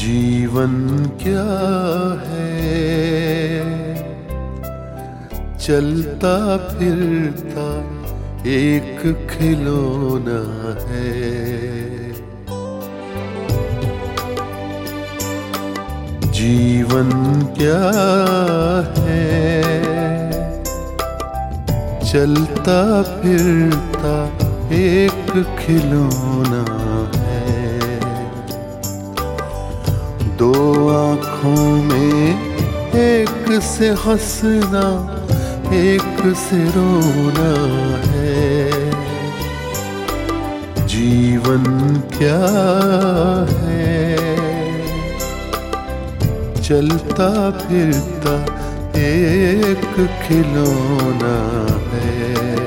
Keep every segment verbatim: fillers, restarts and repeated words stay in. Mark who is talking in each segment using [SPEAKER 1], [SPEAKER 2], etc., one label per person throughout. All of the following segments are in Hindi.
[SPEAKER 1] जीवन क्या है, चलता फिरता एक खिलौना है। जीवन क्या है, चलता फिरता एक खिलौना है। दो आँखों में एक से हंसना एक से रोना है। जीवन क्या है, चलता फिरता एक खिलौना है।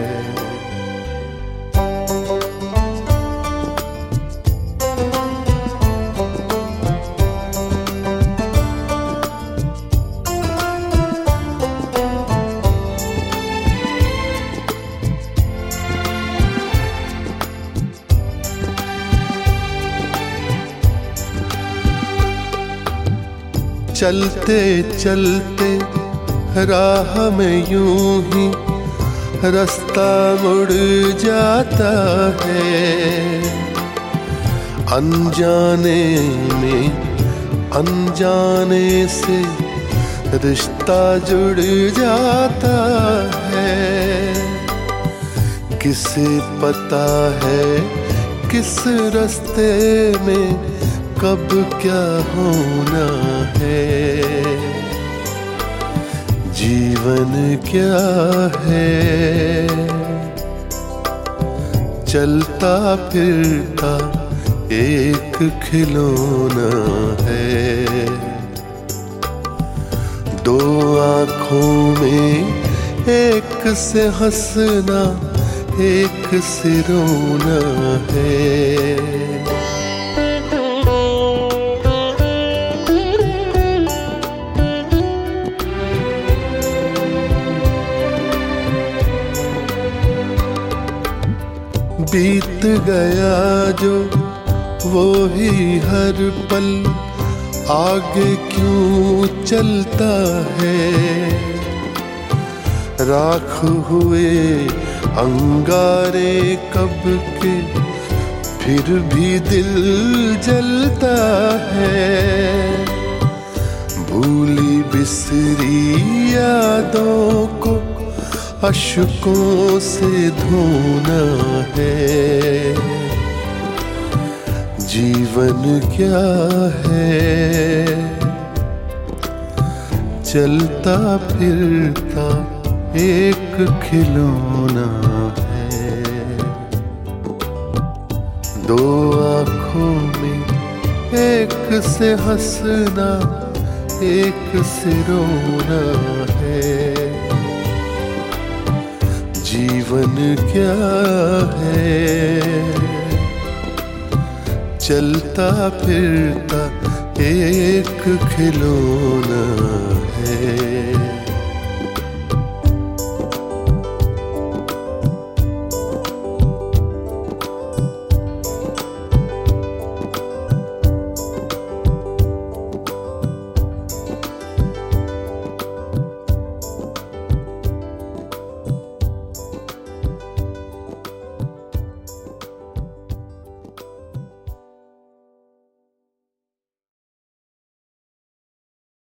[SPEAKER 1] चलते चलते राह में यूं ही रास्ता मुड़ जाता है। अनजाने में अनजाने से रिश्ता जुड़ जाता है। किसे पता है किस रास्ते में कब क्या होना है। जीवन क्या है, चलता फिरता एक खिलौना है। दो आँखों में एक से हंसना एक से रोना है। बीत गया जो वो ही हर पल आगे क्यों चलता है। राख हुए अंगारे कब के फिर भी दिल जलता है। भूली बिसरी यादों को अश्कों से धोना है। जीवन क्या है, चलता फिरता एक खिलौना है। दो आँखों में एक से हंसना एक से रोना है। जीवन क्या है, चलता फिरता एक खिलौना है।